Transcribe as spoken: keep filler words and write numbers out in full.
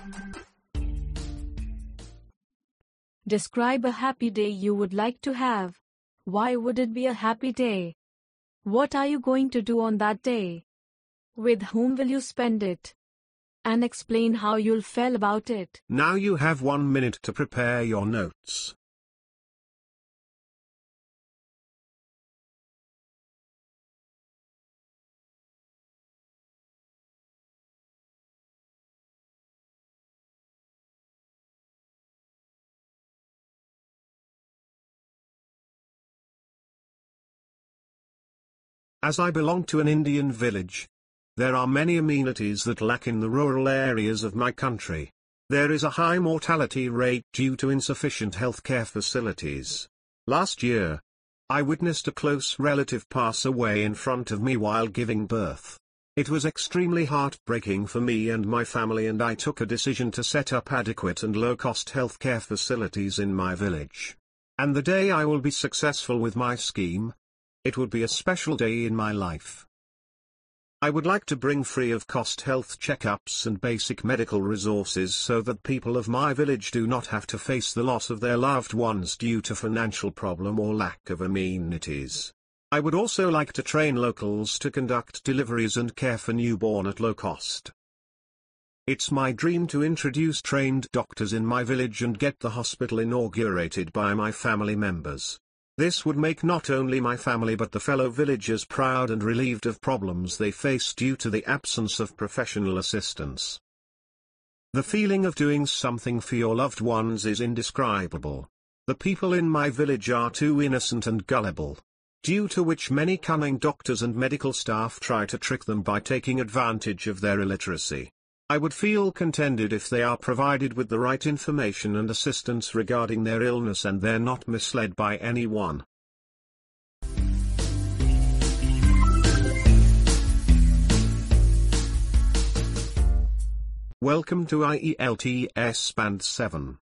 Describe a happy day you would like to have. Why would it be a happy day? What are you going to do on that day? With whom will you spend it? And explain how you'll feel about it. Now you have one minute to prepare your notes. As I belong to an Indian village, there are many amenities that lack in the rural areas of my country. There is a high mortality rate due to insufficient healthcare facilities. Last year, I witnessed a close relative pass away in front of me while giving birth. It was extremely heartbreaking for me and my family, and I took a decision to set up adequate and low-cost healthcare facilities in my village. And the day I will be successful with my scheme, it would be a special day in my life. I would like to bring free of cost health checkups and basic medical resources so that people of my village do not have to face the loss of their loved ones due to financial problem or lack of amenities. I would also like to train locals to conduct deliveries and care for newborn at low cost. It's my dream to introduce trained doctors in my village and get the hospital inaugurated by my family members. This would make not only my family but the fellow villagers proud and relieved of problems they face due to the absence of professional assistance. The feeling of doing something for your loved ones is indescribable. The people in my village are too innocent and gullible, due to which many cunning doctors and medical staff try to trick them by taking advantage of their illiteracy. I would feel contented if they are provided with the right information and assistance regarding their illness and they're not misled by anyone. Welcome to I E L T S Band seven.